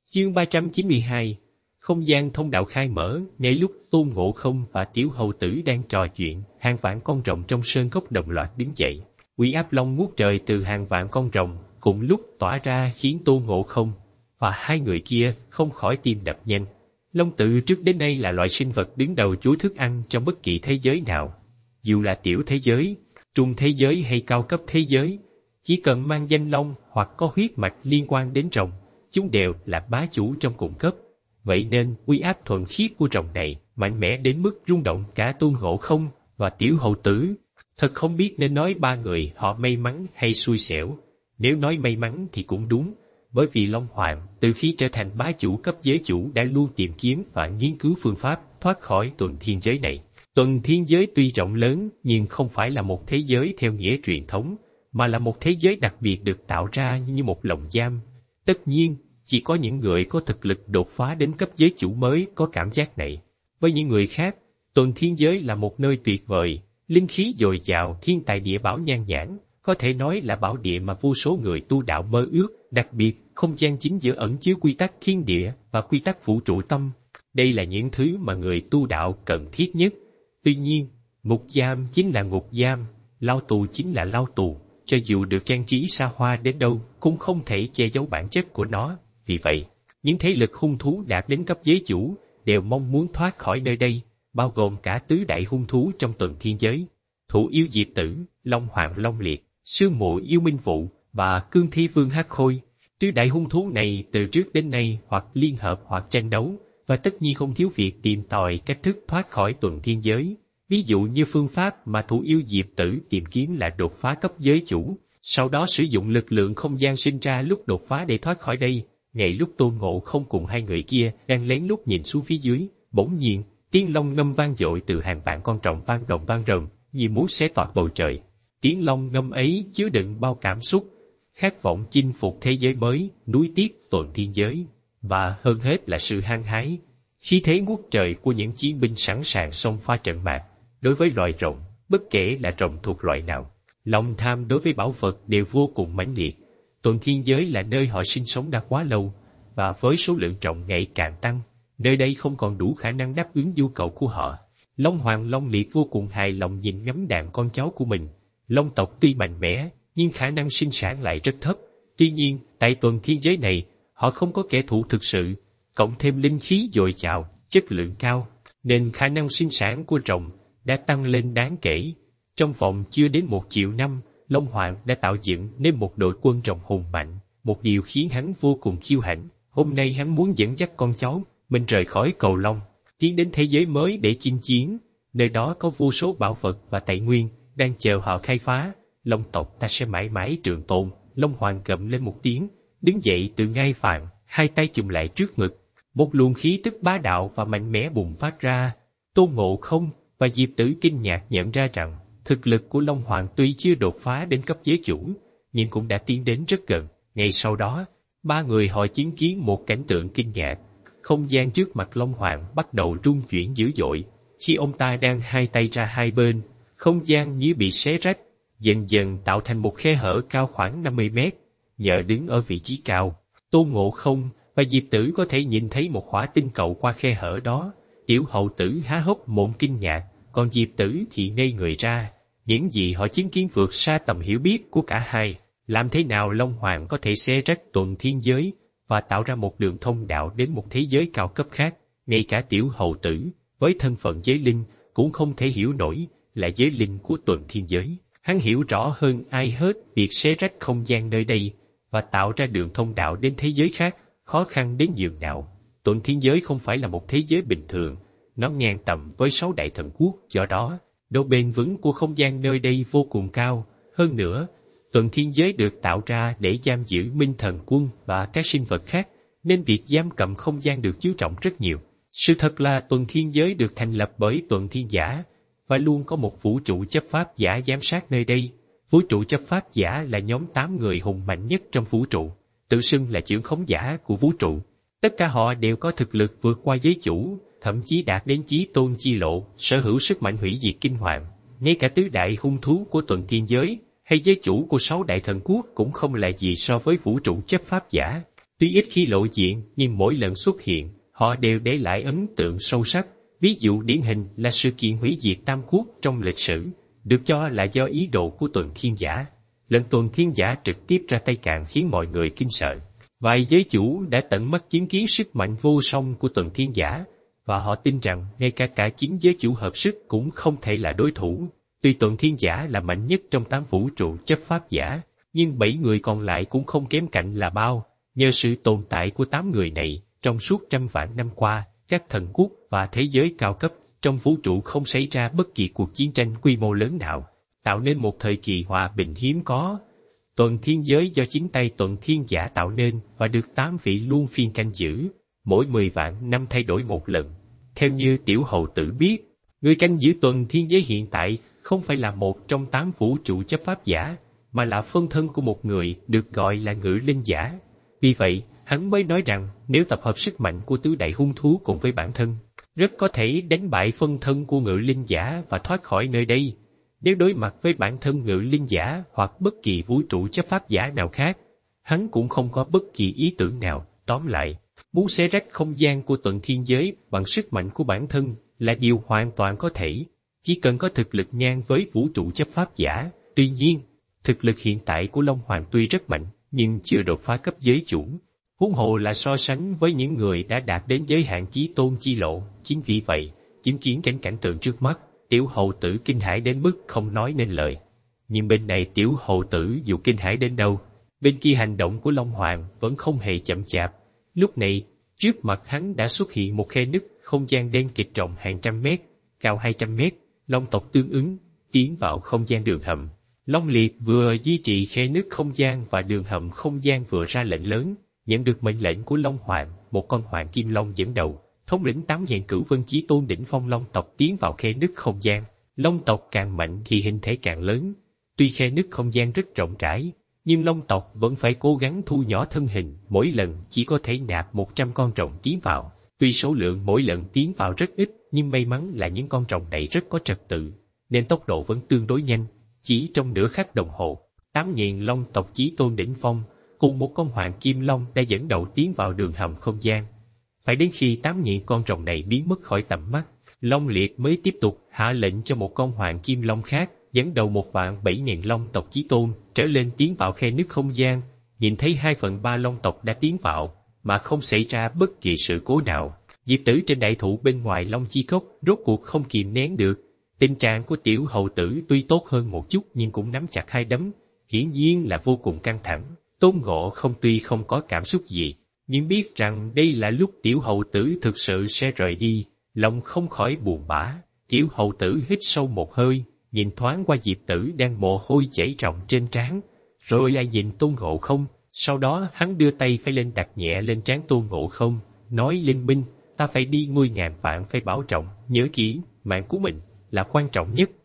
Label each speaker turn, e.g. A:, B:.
A: Chương 392. Không gian thông đạo khai mở. Ngay lúc Tôn Ngộ Không và Tiểu Hầu Tử đang trò chuyện, hàng vạn con rồng trong sơn cốc đồng loạt đứng dậy. Uy áp long ngút trời từ hàng vạn con rồng cùng lúc tỏa ra khiến Tôn Ngộ Không và hai người kia không khỏi tim đập nhanh. Long tự trước đến nay là loại sinh vật đứng đầu chuỗi thức ăn trong bất kỳ thế giới nào. Dù là tiểu thế giới, trung thế giới hay cao cấp thế giới, chỉ cần mang danh long hoặc có huyết mạch liên quan đến rồng, chúng đều là bá chủ trong cùng cấp. Vậy nên uy áp thuần khiết của rồng này mạnh mẽ đến mức rung động cả Tôn Ngộ Không và Tiểu Hầu Tử. Thật không biết nên nói ba người họ may mắn hay xui xẻo. Nếu nói may mắn thì cũng đúng, bởi vì Long Hoàng từ khi trở thành bá chủ cấp giới chủ đã luôn tìm kiếm và nghiên cứu phương pháp thoát khỏi tuần thiên giới này. Tuần thiên giới tuy rộng lớn nhưng không phải là một thế giới theo nghĩa truyền thống, mà là một thế giới đặc biệt được tạo ra như một lồng giam. Tất nhiên, chỉ có những người có thực lực đột phá đến cấp giới chủ mới có cảm giác này. Với những người khác, tuần thiên giới là một nơi tuyệt vời, linh khí dồi dào, thiên tài địa bảo nhan nhản, có thể nói là bảo địa mà vô số người tu đạo mơ ước. Đặc biệt, không gian chính giữa ẩn chứa quy tắc thiên địa và quy tắc vũ trụ tâm. Đây là những thứ mà người tu đạo cần thiết nhất. Tuy nhiên, ngục giam chính là ngục giam, lao tù chính là lao tù, cho dù được trang trí xa hoa đến đâu cũng không thể che giấu bản chất của nó. Vì vậy, những thế lực hung thú đạt đến cấp giới chủ đều mong muốn thoát khỏi nơi đây, bao gồm cả tứ đại hung thú trong tuần thiên giới: Thủ Yêu Diệp Tử, Long Hoàng Long Liệt, Sương Mù Yêu Minh Vụ và Cương Thi Vương Hắc Khôi. Tứ đại hung thú này từ trước đến nay hoặc liên hợp hoặc tranh đấu, và tất nhiên không thiếu việc tìm tòi cách thức thoát khỏi tuần thiên giới. Ví dụ như phương pháp mà Thủ Yêu Diệp Tử tìm kiếm là đột phá cấp giới chủ, sau đó sử dụng lực lượng không gian sinh ra lúc đột phá để thoát khỏi đây. Ngay lúc Tôn Ngộ Không cùng hai người kia đang lén lút nhìn xuống phía dưới, bỗng nhiên tiếng long ngâm vang dội từ hàng vạn con rồng vang động vang rần, như muốn xé toạc bầu trời. Tiếng long ngâm ấy chứa đựng bao cảm xúc, khát vọng chinh phục thế giới mới, núi tiếc tuần thiên giới, và hơn hết là sự hăng hái, khí thế ngút trời của những chiến binh sẵn sàng xông pha trận mạc. Đối với loài rồng, bất kể là rồng thuộc loại nào, lòng tham đối với bảo vật đều vô cùng mãnh liệt. Tuần thiên giới là nơi họ sinh sống đã quá lâu, và với số lượng rồng ngày càng tăng, nơi đây không còn đủ khả năng đáp ứng nhu cầu của họ. Long Hoàng Long Liệt vô cùng hài lòng nhìn ngắm đàn con cháu của mình. Long tộc tuy mạnh mẽ, nhưng khả năng sinh sản lại rất thấp. Tuy nhiên, tại tuần thiên giới này, họ không có kẻ thù thực sự, cộng thêm linh khí dồi dào, chất lượng cao, nên khả năng sinh sản của rồng đã tăng lên đáng kể. Trong vòng chưa đến 1 triệu năm, Long Hoàng đã tạo dựng nên một đội quân rồng hùng mạnh, một điều khiến hắn vô cùng kiêu hãnh. Hôm nay hắn muốn dẫn dắt con cháu mình rời khỏi cầu Long, tiến đến thế giới mới để chinh chiến. Nơi đó có vô số bảo vật và tài nguyên đang chờ họ khai phá. Long tộc ta sẽ mãi mãi trường tồn. Long Hoàng gầm lên một tiếng, đứng dậy từ ngai vàng, hai tay chùm lại trước ngực. Một luồng khí tức bá đạo và mạnh mẽ bùng phát ra. Tôn Ngộ Không và Diệp Tử kinh ngạc nhận ra rằng thực lực của Long Hoàng tuy chưa đột phá đến cấp giới chủ, nhưng cũng đã tiến đến rất gần. Ngay sau đó, ba người họ chứng kiến một cảnh tượng kinh ngạc. Không gian trước mặt Long Hoàng bắt đầu rung chuyển dữ dội. Khi ông ta đang hai tay ra hai bên, không gian như bị xé rách, dần dần tạo thành một khe hở cao khoảng 50 mét. Nhờ đứng ở vị trí cao, Tôn Ngộ Không và Diệp Tử có thể nhìn thấy một hỏa tinh cầu qua khe hở đó. Tiểu Hầu Tử há hốc mồm kinh ngạc, còn Diệp Tử thì ngây người ra. Những gì họ chứng kiến vượt xa tầm hiểu biết của cả hai. Làm thế nào Long Hoàng có thể xé rách tuần thiên giới và tạo ra một đường thông đạo đến một thế giới cao cấp khác? Ngay cả Tiểu Hầu Tử, với thân phận giới linh, cũng không thể hiểu nổi là giới linh của tuần thiên giới. Hắn hiểu rõ hơn ai hết việc xé rách không gian nơi đây và tạo ra đường thông đạo đến thế giới khác khó khăn đến nhường nào. Tuần thiên giới không phải là một thế giới bình thường, nó ngang tầm với 6 đại thần quốc, do đó độ bền vững của không gian nơi đây vô cùng cao. Hơn nữa, tuần thiên giới được tạo ra để giam giữ Minh Thần Quân và các sinh vật khác, nên việc giam cầm không gian được chú trọng rất nhiều. Sự thật là tuần thiên giới được thành lập bởi tuần thiên giả, và luôn có một vũ trụ chấp pháp giả giám sát nơi đây. Vũ trụ chấp pháp giả là nhóm 8 người hùng mạnh nhất trong vũ trụ, tự xưng là trưởng khống giả của vũ trụ. Tất cả họ đều có thực lực vượt qua giới chủ, thậm chí đạt đến chí tôn chi lộ, sở hữu sức mạnh hủy diệt kinh hoàng. Ngay cả tứ đại hung thú của tuần thiên giới hay giới chủ của 6 đại thần quốc cũng không là gì so với vũ trụ chấp pháp giả. Tuy ít khi lộ diện nhưng mỗi lần xuất hiện, họ đều để lại ấn tượng sâu sắc. Ví dụ điển hình là sự kiện hủy diệt Tam Quốc trong lịch sử, được cho là do ý đồ của Tuần Thiên Giả. Lần Tuần Thiên Giả trực tiếp ra tay càng khiến mọi người kinh sợ. Vài giới chủ đã tận mắt chứng kiến sức mạnh vô song của Tuần Thiên Giả, và họ tin rằng ngay cả 9 giới chủ hợp sức cũng không thể là đối thủ. Tuy Tuần Thiên Giả là mạnh nhất trong 8 vũ trụ chấp pháp giả, nhưng 7 người còn lại cũng không kém cạnh là bao. Nhờ sự tồn tại của 8 người này, trong suốt trăm vạn năm qua, các thần quốc và thế giới cao cấp trong vũ trụ không xảy ra bất kỳ cuộc chiến tranh quy mô lớn nào, tạo nên một thời kỳ hòa bình hiếm có. Tuần Thiên Giới do chính tay Tuần Thiên Giả tạo nên và được 8 vị luân phiên canh giữ, mỗi 10 vạn năm thay đổi một lần. Theo như Tiểu Hầu Tử biết, người canh giữ Tuần Thiên Giới hiện tại không phải là một trong 8 vũ trụ chấp pháp giả, mà là phân thân của một người được gọi là Ngự Linh Giả. Vì vậy, hắn mới nói rằng nếu tập hợp sức mạnh của tứ đại hung thú cùng với bản thân, rất có thể đánh bại phân thân của Ngự Linh Giả và thoát khỏi nơi đây. Nếu đối mặt với bản thân Ngự Linh Giả hoặc bất kỳ vũ trụ chấp pháp giả nào khác, hắn cũng không có bất kỳ ý tưởng nào. Tóm lại, muốn xé rách không gian của Tuần Thiên Giới bằng sức mạnh của bản thân là điều hoàn toàn có thể, chỉ cần có thực lực ngang với vũ trụ chấp pháp giả. Tuy nhiên, thực lực hiện tại của Long Hoàng tuy rất mạnh, nhưng chưa đột phá cấp giới chủ. Huống hồ là so sánh với những người đã đạt đến giới hạn chí tôn chi lộ. Chính vì vậy, chứng kiến cảnh tượng trước mắt, Tiểu Hầu Tử kinh hãi đến mức không nói nên lời. Nhưng bên này Tiểu Hầu Tử dù kinh hãi đến đâu, bên kia hành động của Long Hoàng vẫn không hề chậm chạp. Lúc này, trước mặt hắn đã xuất hiện một khe nứt không gian đen kịt rộng hàng trăm mét, cao 200 mét, Long tộc tương ứng, tiến vào không gian đường hầm. Long Liệt vừa duy trì khe nứt không gian và đường hầm không gian vừa ra lệnh lớn, nhận được mệnh lệnh của Long Hoàng, một con Hoàng Kim Long dẫn đầu, thống lĩnh 8.000 cửu vân chí tôn đỉnh phong Long tộc tiến vào khe nứt không gian. Long tộc càng mạnh thì hình thể càng lớn. Tuy khe nứt không gian rất rộng rãi, nhưng Long tộc vẫn phải cố gắng thu nhỏ thân hình, mỗi lần chỉ có thể nạp 100 con rồng tiến vào. Tuy số lượng mỗi lần tiến vào rất ít, nhưng may mắn là những con rồng này rất có trật tự, nên tốc độ vẫn tương đối nhanh. Chỉ trong nửa khắc đồng hồ, 8.000 Long tộc chí tôn đỉnh phong cùng một con Hoàng Kim Long đã dẫn đầu tiến vào đường hầm không gian. Phải đến khi 8.000 con rồng này biến mất khỏi tầm mắt, Long Liệt mới tiếp tục hạ lệnh cho một con Hoàng Kim Long khác dẫn đầu 1.700.000 Long tộc chí tôn trở lên tiến vào khe nứt không gian. Nhìn thấy 2/3 Long tộc đã tiến vào mà không xảy ra bất kỳ sự cố nào, Diệp Tử trên đại thụ bên ngoài Long Chi Cốc rốt cuộc không kìm nén được. Tình trạng của Tiểu Hầu Tử tuy tốt hơn một chút nhưng cũng nắm chặt hai đấm, hiển nhiên là vô cùng căng thẳng. Tôn Ngộ Không tuy không có cảm xúc gì, nhưng biết rằng đây là lúc Tiểu Hầu Tử thực sự sẽ rời đi, lòng không khỏi buồn bã. Tiểu Hầu Tử hít sâu một hơi, nhìn thoáng qua Diệp Tử đang mồ hôi chảy ròng trên trán, rồi lại nhìn Tôn Ngộ Không. Sau đó hắn đưa tay phải lên đặt nhẹ lên trán Tôn Ngộ Không, nói linh minh, ta phải đi, ngươi ngàn vạn phải bảo trọng, nhớ kỹ, mạng của mình là quan trọng nhất.